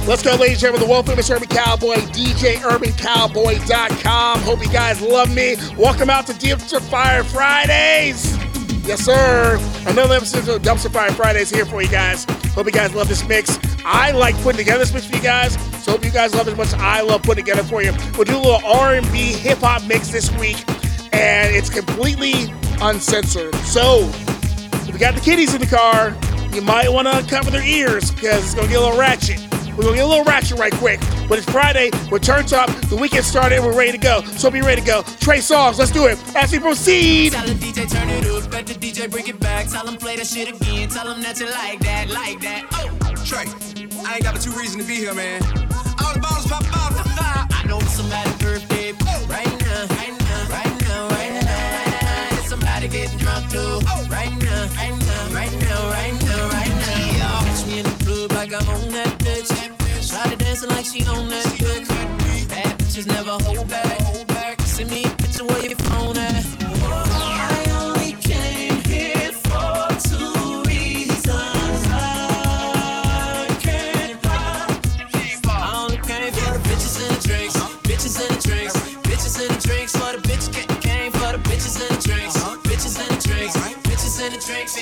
Let's go, ladies and gentlemen, the world famous Urban Cowboy, DJUrbanCowboy.com. Hope you guys love me. Welcome out to Dumpster Fire Fridays. Yes, sir. Another episode of Dumpster Fire Fridays here for you guys. Hope you guys love this mix. I like putting together this mix for you guys, so hope you guys love it as much as I love putting it together for you. We'll do a little R&B hip-hop mix this week, and it's completely uncensored. So, if you got the kiddies in the car, you might want to cover their ears because it's going to get a little ratchet. We're going to get a little ratchet right quick. But it's Friday, we're turned up, the weekend started, and we're ready to go. So be ready to go. Trey Songz, let's do it as we proceed. Tell the DJ turn it up, let the DJ bring it back. Tell him play that shit again, tell him that you like that, like that. Oh, Trey, I ain't got but two reasons to be here, man. All the bottles pop out. I know it's somebody's birthday right now, right now, right now, right now. It's somebody getting drunk too right now, right now, right now, right now, right now. Yeah, catch me in the club like I'm on that bitch. Shawty dancing like she on that bitch. Bad bitches never hold back. Send me a picture where your phone at. I only came here for two reasons. I can't lie. I only came for the bitches and the drinks. Bitches and the drinks. Bitches and the drinks. For the bitch came for the bitches and the drinks. Bitches and the drinks. Bitches and the drinks.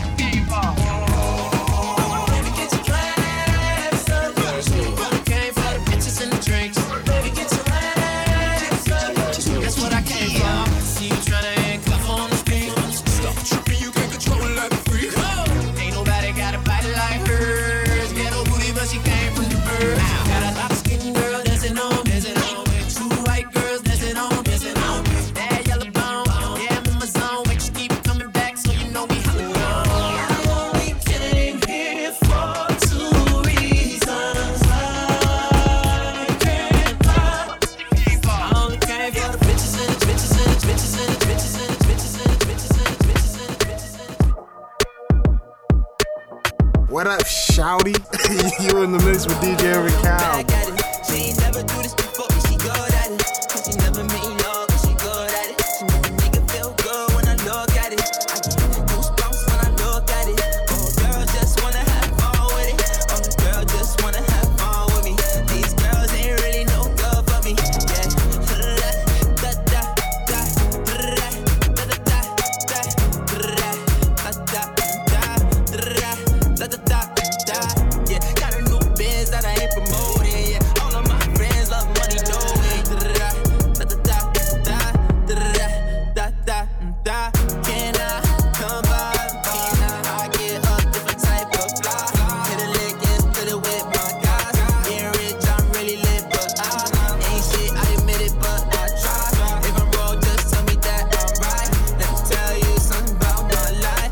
What up, shouty? You in the mix with DJ Urban Cow. She ain't never do this before, but she good at it. She never made love, but she good at it. She make a nigga feel good when I look at it. I get goosebumps when I look at it. Oh, girl, just wanna have fun with it. Oh, girl, just wanna have fun with me. These girls ain't really no good for me. Yeah. Da da da da da da da da da da. Yeah, got a new biz that I ain't promoting. Yeah, all of my friends love money, no way. Can I come by? I get a different type of fly. Hit a lick and split it with my guys. Getting rich, I'm really lit, but I ain't shit. I admit it, but I try. If I'm wrong, just tell me that I'm right. Let me tell you something about my life.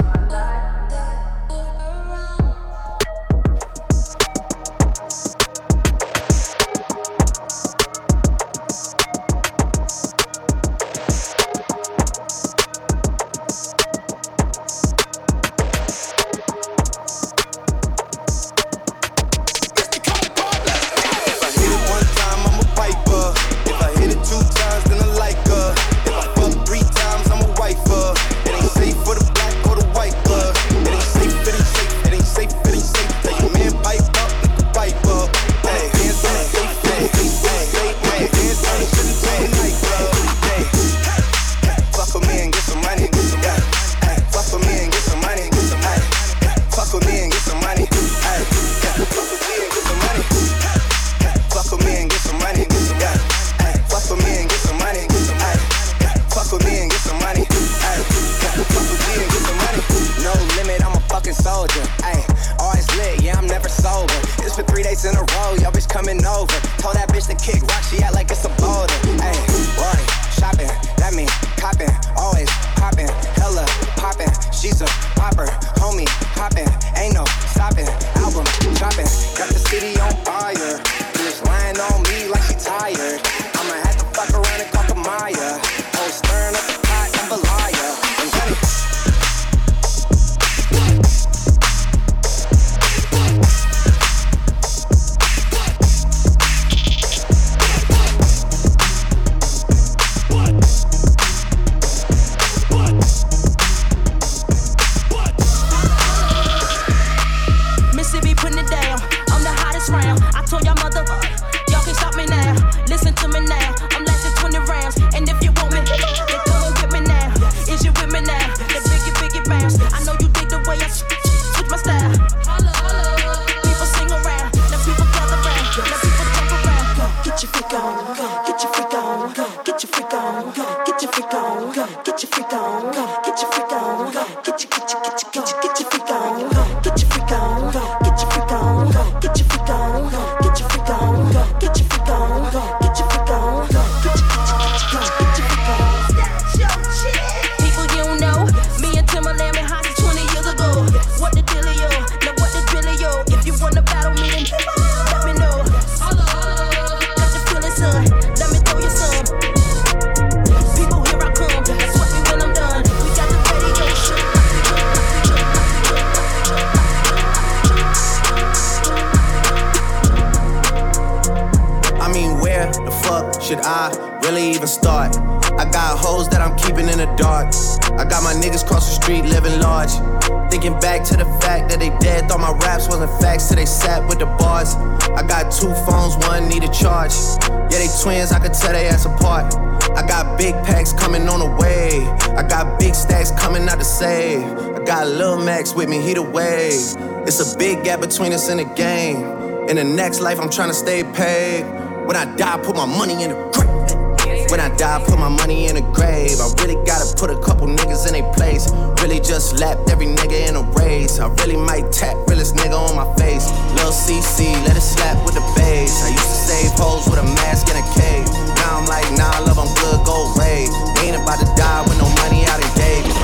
should I really even start? I got hoes that I'm keeping in the dark. I got my niggas cross the street living large. Thinking back to the fact that they dead, thought my raps wasn't facts till they sat with the bars. I got 2 phones, one need a charge. Yeah, they twins, I could tell they ass apart. I got big packs coming on the way. I got big stacks coming out to save. I got Lil Max with me, he the wave. It's a big gap between us in the game. In the next life, I'm tryna stay paid. When I die, put my money in the grave. When I die, put my money in the grave. I really gotta put a couple niggas in their place. Really just lapped every nigga in a race. I really might tap realest nigga on my face. Lil CC, let it slap with the bass. I used to save hoes with a mask in a cave. Now I'm like, nah, love, I'm good, go raid. Ain't about to die with no money out in David.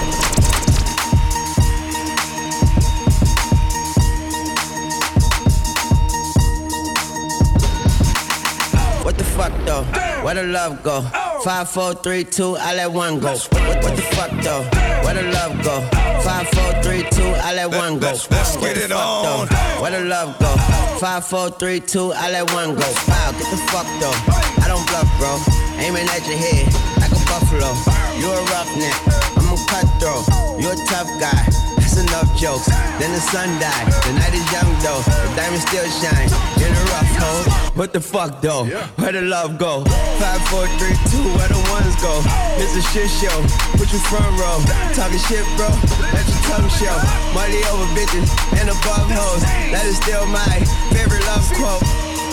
What the fuck though? Where the love go? 5, 4, 3, 2, I let one go. What the fuck though? Where the love go? 5, 4, 3, 2, I let one go. Let's get it on. Where the love go? 5, 4, 3, 2, I let one go. Wow, get the fuck though. I don't bluff, bro. Aiming at your head like a buffalo. You a roughneck, I'm a cutthroat. You a tough guy. That's enough jokes. Then the sun died. The night is young though. The diamond still shine. In a rough hole. What the fuck though? Where the love go? 5, 4, 3, 2, where the ones go? It's a shit show. Put you front row. Talking shit, bro. Let your tongue show. Money over bitches and above hoes. That is still my favorite love quote.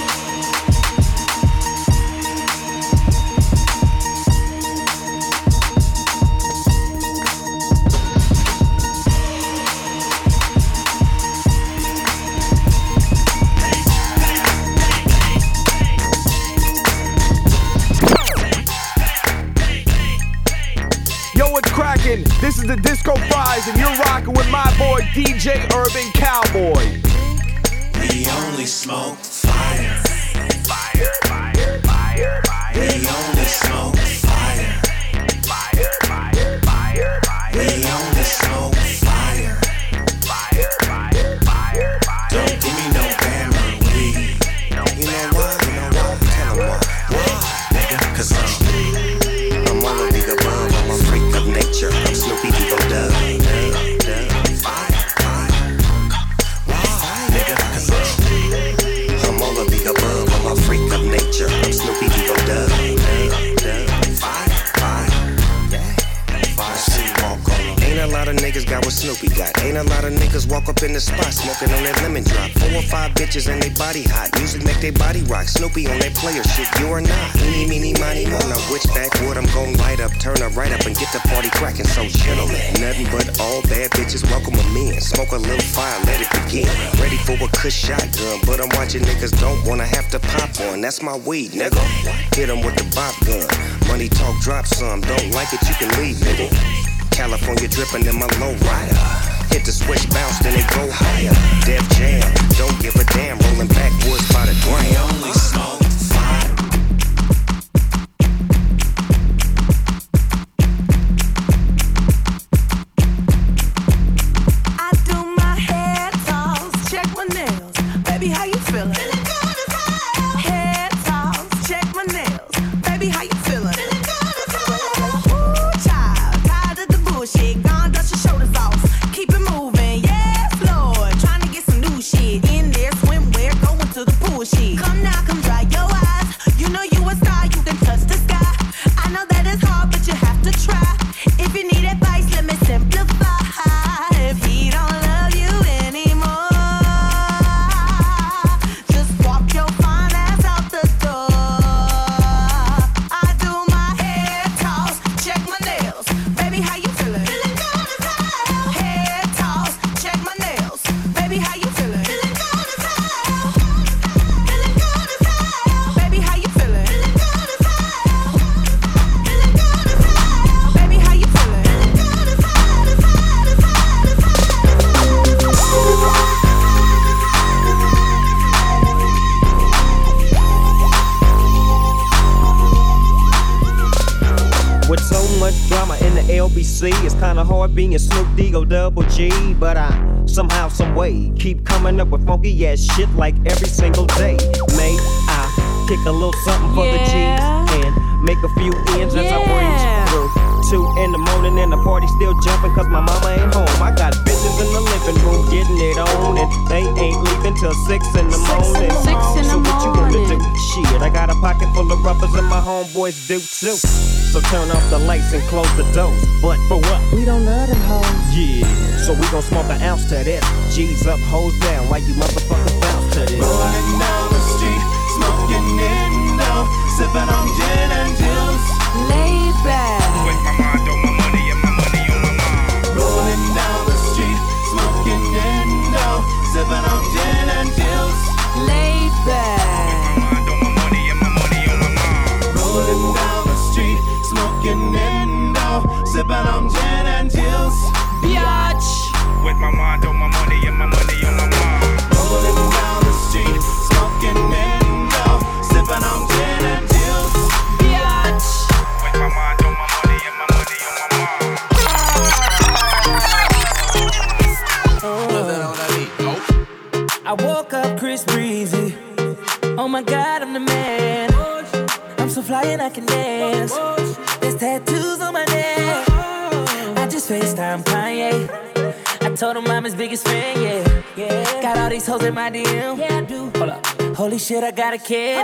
This is the Disco Fries, and you're rocking with my boy DJ Urban Cowboy. We only smoke fire. Fire, fire, fire, fire. We only smoke fire. Fire, fire, fire, fire. We only smoke fire. Fire, fire, fire, fire. Don't give me no camera weed. You know why? You know why? Tell 'em why. Why? Nigga, 'cause I'm all a nigga bum. I'm a freak of nature. I'm Snoopy Doo Dub. Fire, fire. Why? Nigga, 'cause I'm all a nigga bum. I'm a freak of nature. I'm Snoopy Doo Dub. Fire, fire. Yeah. Fire, see, walk on. Ain't a lot of niggas got what Snoopy got. Ain't a lot of niggas walk up in the spot smoking on that lemon drop. 4 or 5 bitches and they body hot. Music make they body rock. Snoopy on that player shit, you are not. Eeny, meeny, miny, mo. Now which backwood I'm gon' light up, turn her right up and get the party crackin'. So gentlemen, nothing but all bad bitches welcome them in. Smoke a little fire, let it begin. Ready for a kush shotgun, but I'm watching niggas don't wanna have to pop one. That's my weed, nigga. Hit them with the bop gun. Money talk, drop some. Don't like it, you can leave, nigga. California dripping in my low rider. Hit the switch, bounce, then it go higher. Def Jam, don't give a damn. Rolling backwoods by the gram. We only smoke fire. I do my hair toss, check my nails. Baby, how you feeling? Feeling good as hell. Hair toss, check my nails. Baby, how you feeling? Feeling good as hell. Ooh, child, tired of the bullshit. Gone, dust your shoulders off. Keep it moving, yes, Lord. Trying to get some new shit in there. Swimwear, going to the pool shit. Come now, come dry your eyes. You know you a star, you can touch the sky. I know that it's hard, but you have to try. If you need advice, let me simplify. If he don't love you anymore, just walk your fine ass out the door. I do my hair toss, check my nails. Baby, how you feeling? Feeling good as hell. Hair toss, check my nails. Baby, how you feeling? Feeling good as hell. Feeling good as hell. Baby, how you feeling? Feeling good as hell. Feeling good as hell. Baby, how you feeling? Feeling good as hell. With so much drama in the LBC, it's kinda hard being Snoop D-O Double G. But I somehow, someway, keep coming up with funky ass shit like every single day. May I kick a little something for the G's? make a few ends as I breeze through. 2 in the morning and the party still jumping cause my mama ain't home. I got bitches in the living room getting it on and they ain't leaving till 6 in the morning. So what you gonna do? Shit, I got a pocket full of rubbers and my homeboys do too. So turn off the lights and close the doors. But for what? We don't love them hoes. Yeah. So we gon' smoke an ounce to this. G's up, hoes down. Why you motherfuckers bounce to this? Rolling down the street, smoking Indo, sipping on gin and juice. Laid back. With my mind on my money and my money on my mind. Rolling down the street, smoking Indo, sipping on gin and juice. Laid back. With my mind on my money and my money on my mind. Rolling down the street, smoking Indo, sipping on gin and juice. Biatch. With my mind on my money and my money on my mind. Rolling down the street, smoking Indo, sipping on gin and juice. Biatch. With my mind on my money and my money on my mind. I woke up Chris Breezy. Oh my God, I'm the man. I'm so fly and I can dance. There's tattoos on my neck. I just FaceTime Kanye. I told him I'm his biggest fan, yeah. Got all these hoes in my DM. Yeah, I do. Hold up. Holy shit, I got a kid.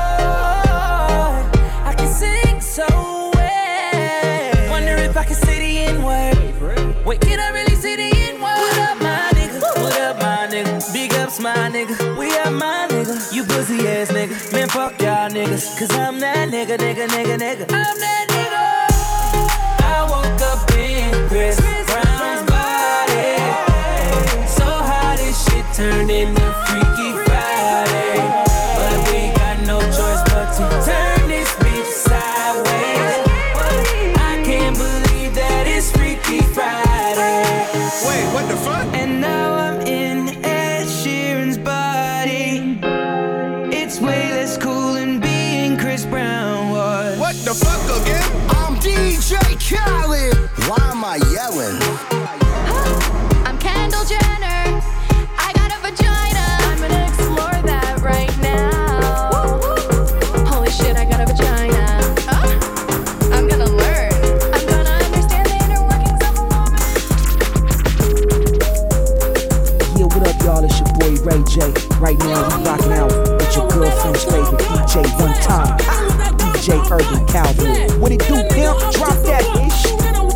I can sing so well. Wonder if I can say the N-word. Wait, can I really say the N-word? What up, my nigga? What up, my nigga? Big ups, my nigga. We are my nigga. You pussy ass nigga. Man, fuck y'all niggas. Cause I'm that nigga. I'm that nigga. I woke up in Chris Brown's body. So how this shit turned into Freaky Friday. But we got no choice but to turn this bitch sideways. I can't believe that it's Freaky Friday. Wait, what the fuck? And now I'm in Ed Sheeran's body. It's way less cool than being Chris Brown was. What the fuck again? I'm DJ Khaled. Why am I yelling? I'm Kendall Jenner. I got a vagina. I'm gonna explore that right now. Holy shit, I got a vagina. Huh? I'm gonna learn. I'm gonna understand the inner workings of a woman. Yeah, what up, y'all? It's your boy Ray J. Right now, we rocking out with your girlfriend's favorite DJ one time. DJ Urban Cowboy. What it do, pimp? Drop that ish.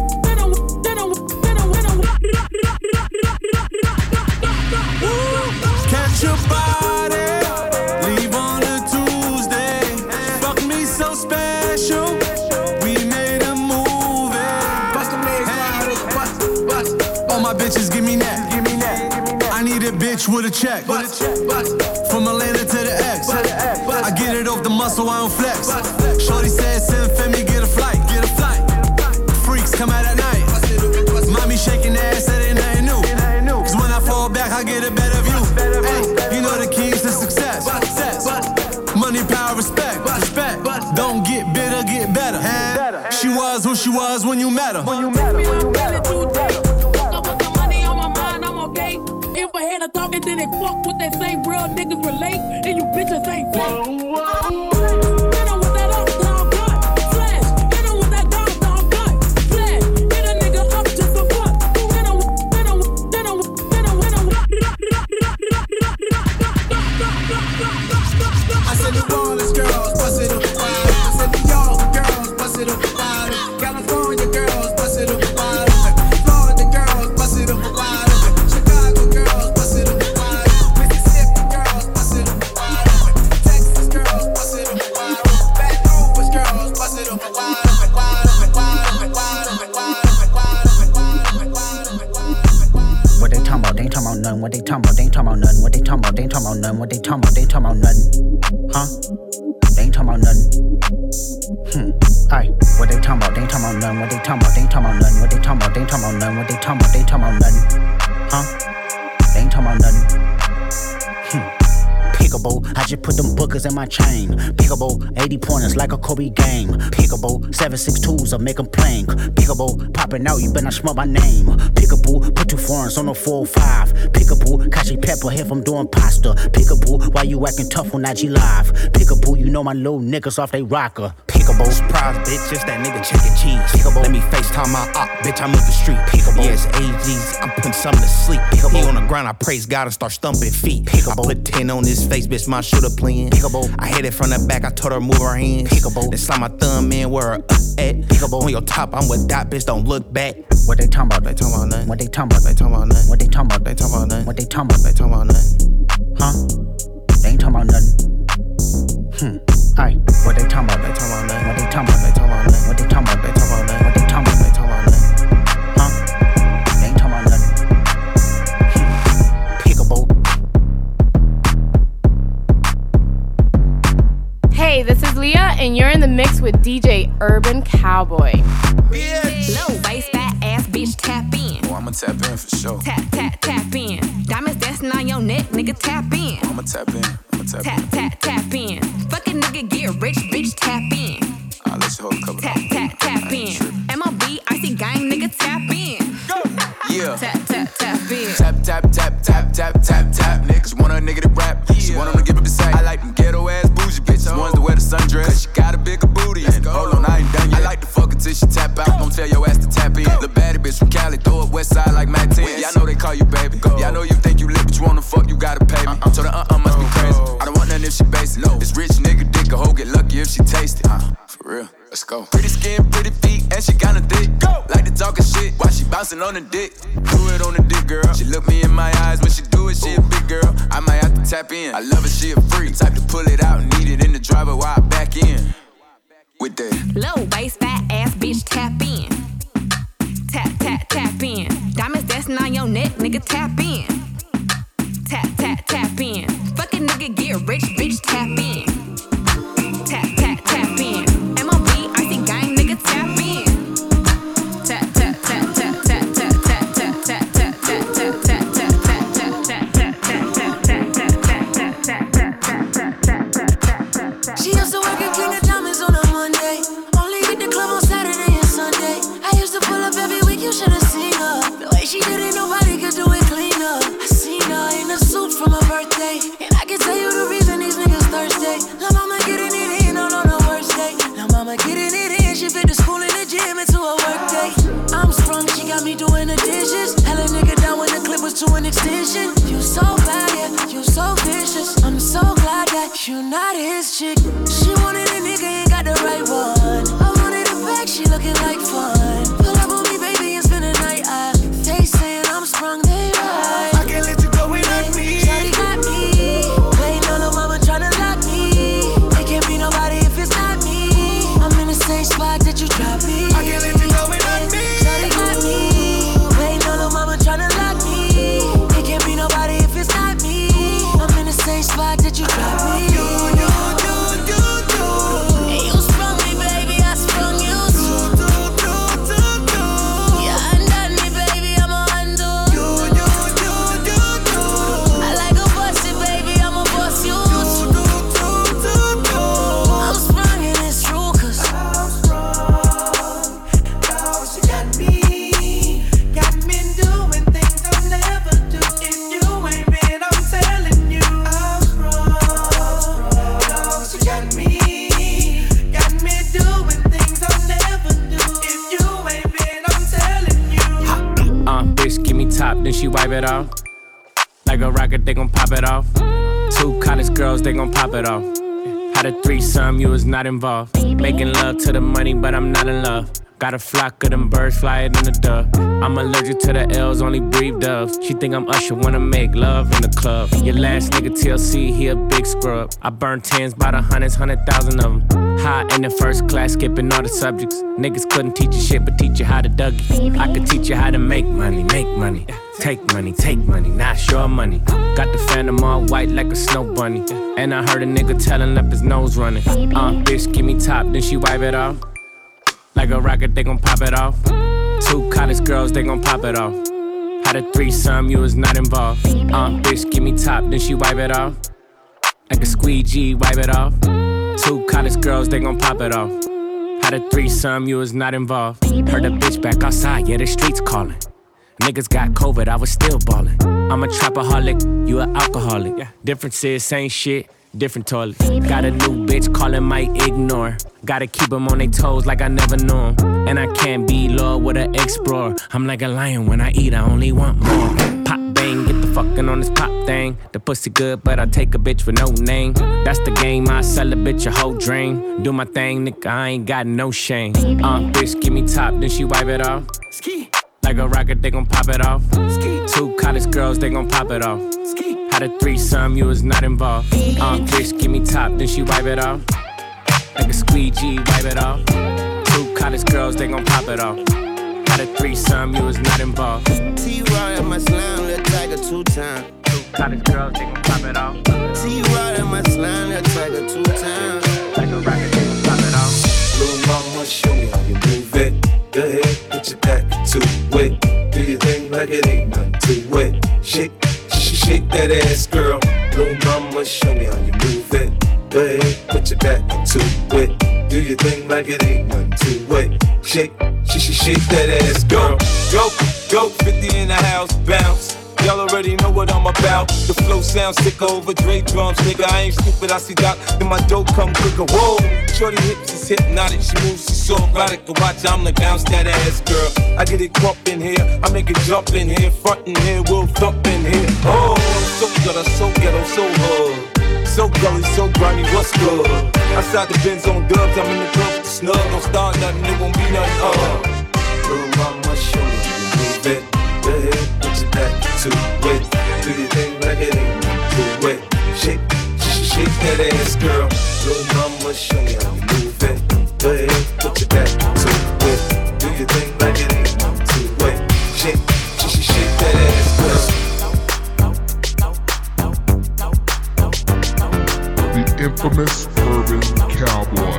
Catch your body, leave on a Tuesday. Fuck me so special, we made a movie. Bust them legs, bust. All my bitches give me that. I need a bitch with a check. From Atlanta to the X. I get it off the muscle, I don't flex. Shorty said, send for me, get a flight. Freaks come out at night. Mommy shaking ass, that ain't nothing new. Cause when I fall back, I get a better view. Ay, you know the keys to success. Money, power, respect. Don't get bitter, get better. She was who she was when you met her. If I had a talking, then they fuck with that same real niggas relate, and you bitches ain't fake. Hit 'em with that uptown gun, flash. Hit 'em with that downtown gun, flash. Hit a nigga up just for fun. Hit 'em. I said New Orleans girls, bust it up wild. I said New York girls, bust it up wild. California girls, bust it up wild. Florida girls, bust it up wild. Chicago girls, bust it up wild. Mississippi girls, bust it up wild. Texas girls, bust it up wild. Vancouver girls, bust it up wild. What they talking about? They ain't talking about nothing. What they talking about? They ain't talking about nothing. What they talking about? They ain't talking about nothing. What they talking about? They ain't talking about nothing. Huh? They ain't talking about nothing. Alright. What they talking about? They ain't talking about nothing. What they talking about? They ain't talking about nothing. What they talking about? They ain't talking about nothing. What they talking about? They ain't talking about nothing. Huh? They ain't talking about nothing. Pickable, I just put them bookers in my chain. Pickable, 80 pointers like a Kobe game. Pickable, 7.62s, I make them plain. Pickable, popping out, you better not smell my name. Pickable, put 2 foreigns on the 405. Pickable, Kashi Pepper if I'm doing pasta. Pickable, why you acting tough on IG Live? Pickable, you know my little niggas off they rocker. Pickable. Surprise, bitch, it's that nigga chicken cheese. Pickable. Let me FaceTime my op, bitch, I'm up the street. Pickable. Yes, AGs, I'm putting something to sleep. Pickable. He on the ground, I praise God and start stumping feet. Pickable. I put 10 on his face, bitch, my shooter playing. Pickable. I hit it from the back, I told her move her hands. Pickable. Then slide my thumb in where her at. Pickable. On your top, I'm with that bitch, don't look back. What they talking about? They talking about nothing. What they talking about? They talking about nothing. What they talking about? They talking about nothing. What they talking about? They talking about nothing. Huh? They ain't talking about nothing. Aye. What they talking about? They talking about nothing. What they talking about? They talking about nothing. What they talking about? They talking about nothing. What they talking about? They talking about nothing. Huh? They ain't talking about nothing. Hey, this is Leah, and you're in the mix with DJ Urban Cowboy. Low waist, fat ass bitch, tap in. Oh, I'ma tap in for sure. Tap, tap, tap in. Diamonds dancing on your neck, nigga, tap in. I'ma tap in. Tap, tap, tap in. Fucking nigga get rich, bitch, tap in. I'll let you hold a couple. Tap, tap, tap in. MLB, icy gang, nigga, tap in. Yeah. Tap, tap, tap in. Tap, tap, tap, tap, tap, tap, tap. Niggas want a nigga to rap. She want him to give up the sack. I like them ghetto ass bougie bitches, ones that wear the sundress. Cause she got a bigger booty. And hold on, I ain't done yet. I like to fuck until she tap out. Don't tell your ass to tap in. The baddie bitch from Cali, throw up west side like Matt 10. Yeah, I know they call you baby. Yeah, I know you think you lit, but you wanna fuck, you gotta pay me. So the must be crazy. I don't want nothing if she basic. This rich nigga dick, a hoe get lucky if she taste it. For real, let's go. Pretty skin, pretty feet, and she kinda thick. Like to talkin' shit while she bouncing on the dick. Do it on the dick, girl. She look me in my eyes when she do it, she a big girl. I might have to tap in. I love it, she a freak. Type to pull it out and eat it in the driver while I back in. With that low waist, fat ass bitch, tap in. Tap, tap, tap in. Diamonds dancing on your neck, nigga, tap in. Tap, tap, tap in. Fucking nigga get rich, bitch, tap in. Tap, tap, tap in. MLB, icy gang, nigga, tap in. Tap, tap, tap, tap, tap, tap, tap, tap, tap, tap, tap, tap, tap, She used to work at King of Diamonds on a Monday. Only hit the club on Saturday and Sunday. I used to pull up every week, you should have seen her. The way she did it, nobody could do it cleaner. I seen her in a suit for my birthday, and I can tell you the reason these niggas thirsty. La mama getting it in on the worst day. La mama getting it in, she fit the school and the gym into a work day. I'm sprung, she got me doing the dishes. Hella nigga down when the clip was to an extension. You so bad, yeah, you so vicious. I'm so glad that you not his chick. She wanted a nigga, ain't got the right one. I wanted a bag, she looking like fun. Pull up on me, baby, and spend the night. They saying I'm sprung, they right. I can't let you go without me. Shawty got me. Waiting on her mama tryna lock me. It can't be nobody if it's not me. I'm in the same spot that you dropped me. I can't let you go without me. Shawty got me. Waiting on her mama tryna lock me. It can't be nobody if it's not me. I'm in the same spot that you dropped me. And you sprung me, baby, I sprung you too. You undone me, baby, I'ma undo. I like a busted, baby, I'ma bust you. I'm sprung and it's true, cause I'm sprung. She got me doing things I'll never do. If you ain't been, I'm telling you, I'm sprung. She got me doing things I'll never do. If you ain't been, I'm telling you. Bitch, give me top, then she wipe it off. Like a rocket, they gon' pop it off. Two college girls, they gon' pop it off. Had a threesome, you was not involved. Making love to the money, but I'm not in love. Got a flock of them birds flying in the dove. I'm allergic to the L's, only breathe doves. She think I'm Usher, wanna make love in the club. Your last nigga TLC, he a big scrub. I burned tens by the hundreds, 100,000 of them. High in the first class, skipping all the subjects. Niggas couldn't teach you shit, but teach you how to Dougie. I could teach you how to make money. Take money, not your money. Got the phantom all white like a snow bunny. And I heard a nigga telling up his nose running. Bitch, give me top, then she wipe it off. Like a rocket, they gon' pop it off. Two college girls, they gon' pop it off. Had a threesome, you was not involved. Bitch, give me top, then she wipe it off. Like a squeegee, wipe it off. Two college girls, they gon' pop it off. Had a threesome, you was not involved. Heard a bitch back outside, yeah, the streets calling. Niggas got COVID, I was still ballin'. I'm a trapaholic, you an alcoholic. Difference is same shit. different toilet. Got a new bitch calling my ignore. Gotta keep them on their toes like I never knew 'em. And I can't be low with an explorer. I'm like a lion when I eat, I only want more. Pop bang, get the fucking on this pop thing. The pussy good, but I take a bitch with no name. That's the game, I sell a bitch a whole drain. Do my thing, nigga, I ain't got no shame. Bitch, give me top, then she wipe it off. Ski. Like a rocket, they gon' pop it off. Ski. 2 college girls, they gon' pop it off. Ski. Had a threesome, you was not involved. Bitch, give me top, then she wipe it off. Like a squeegee, wipe it off. 2 college girls, they gon' pop it off. Had a threesome, you was not involved. T-Raw in my slime, little tiger 2 times. 2 college girls, they gon' pop it off. T-Raw in my slime, little tiger 2 times. Like a rocket, they gon' pop it off. Little mama, show me how you move it. Go ahead, put your back to it. Do your thing like it ain't nothing to it. Shake, shake that ass, girl. Little mama, show me how you move it. Go ahead, put your back to it. Do your thing like it ain't nothing to it. Shake, shake that ass, girl. Go, 50 in the house, bounce. Y'all already know what I'm about. The flow sounds sick over Dre drums, nigga. I ain't stupid, I see Doc, then my dope come quicker. Whoa, shorty hips is hypnotic, she moves, she's so erotic. Watch, I'm the bounce that ass, girl. I get it crump in here, I make it jump in here, front in here, we'll thump in here. Oh, so ghetto, so hood. So gully, so grimy, what's good? Outside the Benz on dubs, I'm in the club with the snug. Don't start nothing, it won't be nothing. Little mama, show me how you move it. Go ahead, put your back to it. Do your thing like it ain't nothing to it. Shake that ass, girl. Little mama, show me how you move it. Go ahead, put your back to it. Do your thing like it ain't nothing to it. Shake that ass, girl. The infamous Urban Cowboy.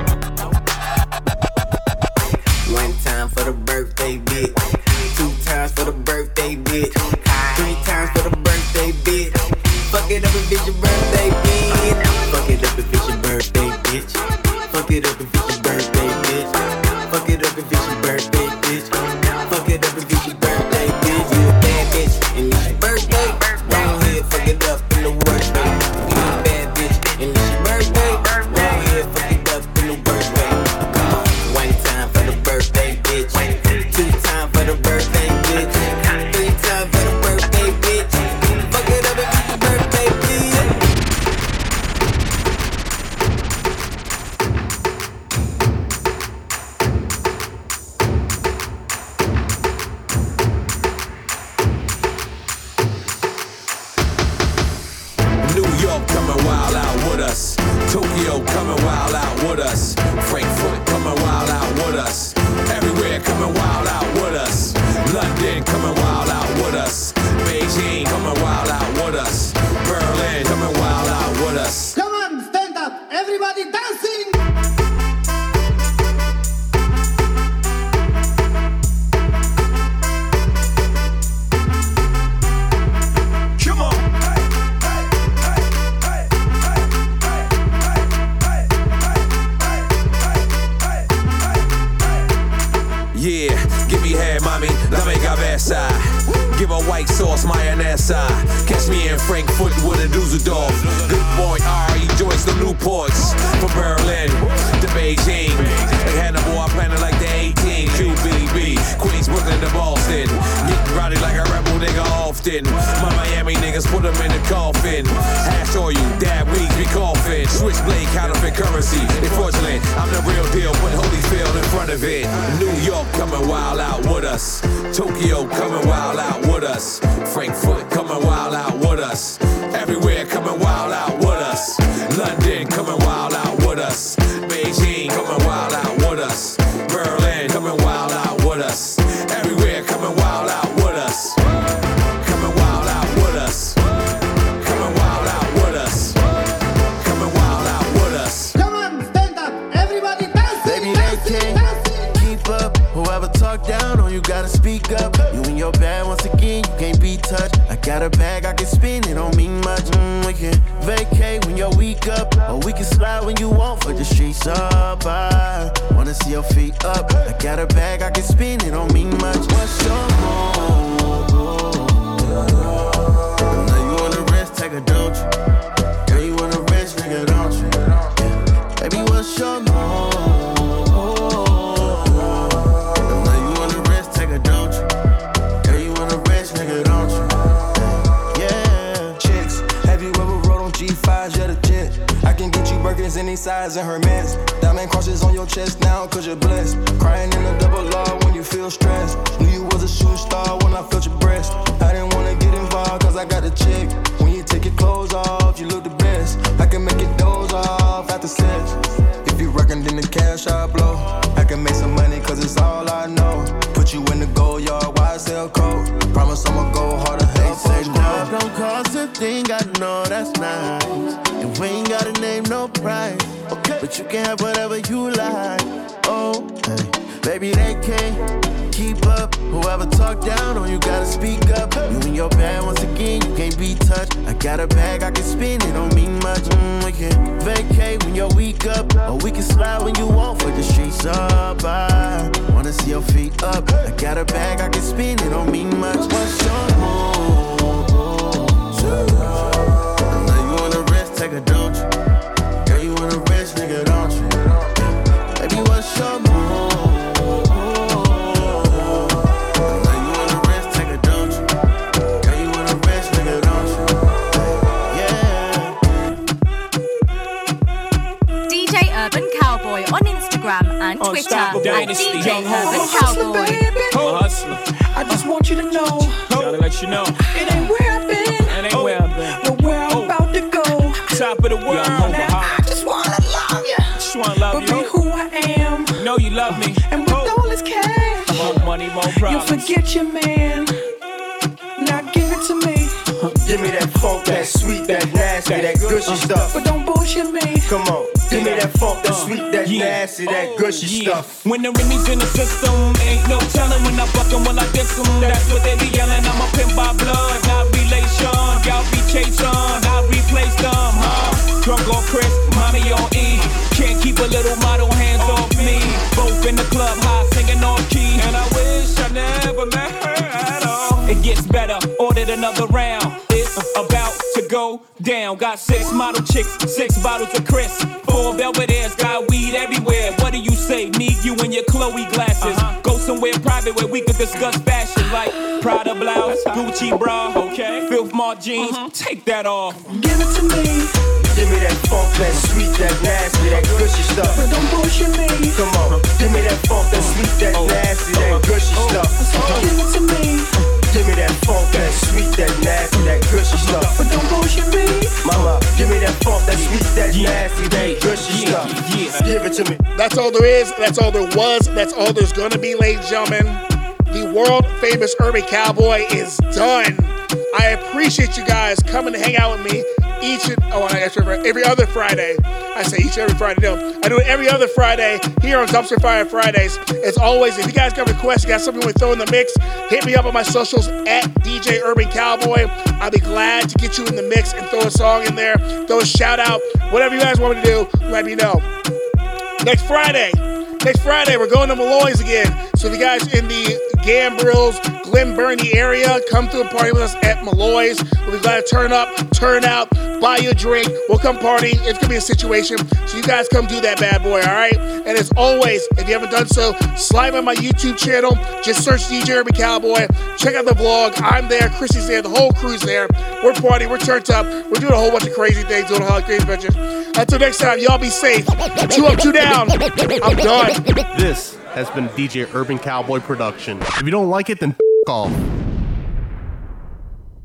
One time for the birthday bitch, 2 times for the birthday bitch, 3 times for the birthday bitch. Fuck it up if it's your birthday bitch. Fuck it up if it's your birthday bitch. Fuck it up if it's your birthday bitch. Fuck it up if it's your birthday bitch. Fuck it up if it's your birthday bitch. You a bad bitch and it's your birthday. Go ahead, fuck it up in the worst way. You a bad bitch and it's your birthday. Go ahead, fuck it up in the worst way. Come on, 1 time for the birthday bitch, 2 times for the birthday bitch, 3 times for the birthday bitch. Fuck it up if it's your birthday bitch. New York coming wild out with us. Tokyo coming wild out with us. Frankfurt coming wild out with us. Everywhere coming wild out with us. London coming wild out with us. Beijing coming wild out with us. Berlin coming wild out with us. Come on, stand up, everybody dancing! Come on. Yeah, give me head, mommy, dame cabeza. Give a white sauce, mayonnaise. Catch me in Frankfurt with a Dusseldorf. Good boy, R.E. Joyce, the Newports. From Berlin to Beijing. Like Hannibal, I planted like the 18. QBB, Queens, Brooklyn to Boston. Getting rowdy like a rebel nigga often. My Miami niggas put them in the coffin. Hash oil, dab weeds, be coughing. Switchblade, counterfeit currency. They fraudulent, I'm the real deal, put Holyfield in front of it. New York coming wild out with us. Tokyo coming wild out with us. Frankfurt coming wild out with us. Everywhere coming wild out with us. London coming wild out with us. Beijing coming wild out with us. Berlin coming wild out with us. Everywhere coming wild out with us. Coming wild out with us. Coming wild out with us. Coming wild out with us. Come on, stand up, everybody dancing! Baby, they can't keep up. Whoever talk down on you gotta speak up. You in your bag once again, you can't be touched. I got a bag, I can spin, it don't mean much. We can vacate when you're weak up, or we can slide when you want for the streets up. I wanna see your feet up. I got a bag, I can spin, it don't mean much. What's your move? Now you wanna rest, take a don't you? Girl, you wanna rest, nigga. G5s, you're the jet. I can get you Birkins any size in her mess. Diamond crosses on your chest now, cause you're blessed. Crying in a double R when you feel stressed. Knew you was a shooting star when I felt your breast. I didn't wanna get involved cause I got a chick. When you take your clothes off, you look the best. I can make it doze off after sex. If you rockin', then the cash I blow. I can make some money cause it's all I know. Put you in the gold yard, YSL coat. Promise I'ma go harder, hell say Love don't cost a thing, I know that's nice. And we ain't gotta name no price. Okay. But you can have whatever you like. Oh, hey. Baby, they can't keep up. Whoever talk down on you gotta speak up. You in your bag once again, you can't be touched. I got a bag, I can spend it, don't mean much. We can vacate when you're weak up. Or we can slide when you want for the streets up. I wanna see your feet up. I got a bag, I can spend it, don't mean much. What's your move? I know you wanna rest, take a don't you? Girl, you wanna rest, nigga, don't you? Baby, what's your move? And Twitter at DJ Urban Cowboy. I just want you to know. Gotta let you know. It ain't where I've been. It ain't where I've been. But where I'm about to go. Top of the world. Now, I just wanna love you. Just wanna love you. But be who I am. Know you love me. And with all this cash, more money, more problems. You forget your man. Now give it to me. Give me that funk, that sweet, that nasty, that gushy stuff. But don't bullshit me. Come on, give me that funk, that sweet, that nasty, that gushy stuff. When the Remy's in the system, ain't no telling when I fuck 'em, when I diss 'em. That's what they be yelling. I'm a pimp by blood, not relation. Y'all be chasing, I replace them, huh? Drunk on Chris, mommy on E. Can't keep a little model hands off me. Both in the club, high singing off key. And I wish I never met her at all. It gets better, ordered another round. It's about to go down. Got 6 model chicks, 6 bottles of Chris. 4 Belvedere's, got weed everywhere. What do you say? Need you in your Chloe glasses. Go somewhere private where we could discuss fashion, like Prada blouse, Gucci bra, okay, Filth Mart jeans. Take that off. Give it to me. Give me that funk, that sweet, that nasty, that gushy stuff. But don't bullshit me. Come on, give me that funk, that sweet, that nasty, that gushy stuff. Give it to me. Give me that funk, that sweet, that nasty, that gushy stuff. But don't bullshit me. Mama, give me that funk, that sweet, that nasty, that gushy stuff. Give it to me. That's all there is. That's all there was. That's all there's gonna be, ladies and gentlemen. The world famous Urban Cowboy is done. I appreciate you guys coming to hang out with me every other Friday. I say each and every Friday. No, I do it every other Friday here on Dumpster Fire Fridays. As always, if you guys got requests, you got something you want to throw in the mix, hit me up on my socials at DJ Urban Cowboy. I'll be glad to get you in the mix and throw a song in there, throw a shout out, whatever you guys want me to do, let me know. Next Friday, we're going to Malloy's again. So if you guys in the Gambrels, Glen Burnie area, come through and party with us at Malloy's. We'll be glad to turn up, turn out, buy you a drink. We'll come party. It's going to be a situation. So you guys come do that bad boy, all right? And as always, if you haven't done so, slide by my YouTube channel. Just search DJ Urban Cowboy. Check out the vlog. I'm there. Chrissy's there. The whole crew's there. We're partying. We're turned up. We're doing a whole bunch of crazy things, doing a whole lot of crazy adventures. Until next time, y'all be safe. 2 up, 2 down. I'm done. This has been DJ Urban Cowboy production. If you don't like it, then off.